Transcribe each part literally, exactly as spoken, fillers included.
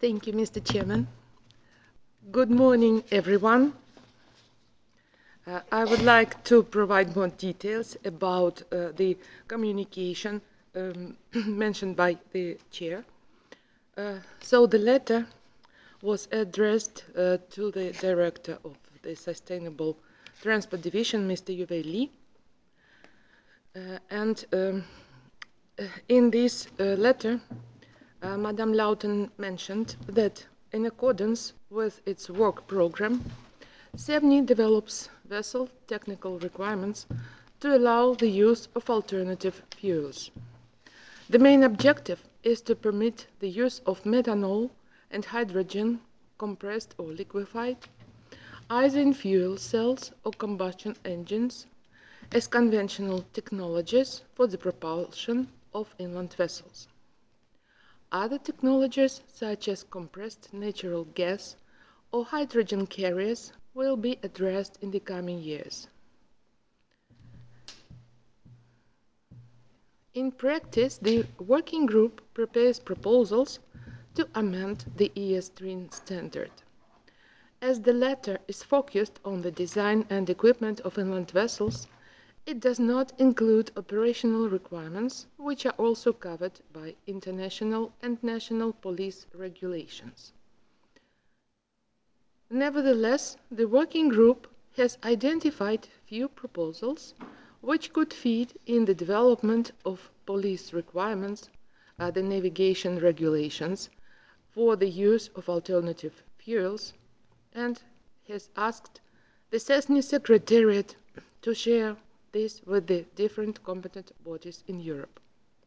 Thank you, Mister Chairman. Good morning, everyone. Uh, I would like to provide more details about uh, the communication um, mentioned by the Chair. Uh, so the letter was addressed uh, to the Director of the Sustainable Transport Division, Mister Yuwei Li. Uh, and um, uh, in this uh, letter, uh, Madame Lauten mentioned that in accordance with its work program, SEVNI develops vessel technical requirements to allow the use of alternative fuels. The main objective is to permit the use of methanol and hydrogen, compressed or liquefied, either in fuel cells or combustion engines, as conventional technologies for the propulsion of inland vessels. Other technologies, such as compressed natural gas or hydrogen carriers, will be addressed in the coming years. In practice, the working group prepares proposals to amend the E S three standard. As the latter is focused on the design and equipment of inland vessels, it does not include operational requirements, which are also covered by international and national police regulations. Nevertheless, the working group has identified few proposals which could feed in the development of police requirements, uh, the navigation regulations, for the use of alternative fuels, and has asked the SESNI Secretariat to share this with the different competent bodies in Europe.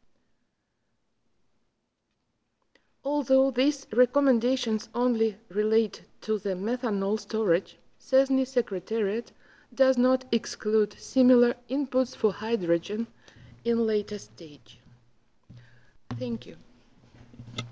Although these recommendations only relate to the methanol storage, SESNI Secretariat does not exclude similar inputs for hydrogen in later stage. Thank you.